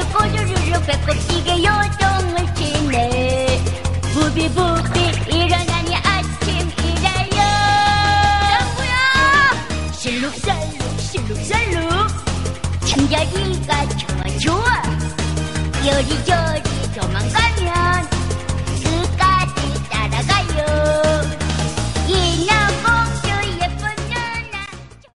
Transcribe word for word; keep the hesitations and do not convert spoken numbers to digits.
꼬르르르 배꼽시계 요동을 치네. 부비부비 일어나니 아침이래요. 짱구야! 실룩살룩 실룩살룩 잠자리가 좋아 좋아. 요리조리 도망가면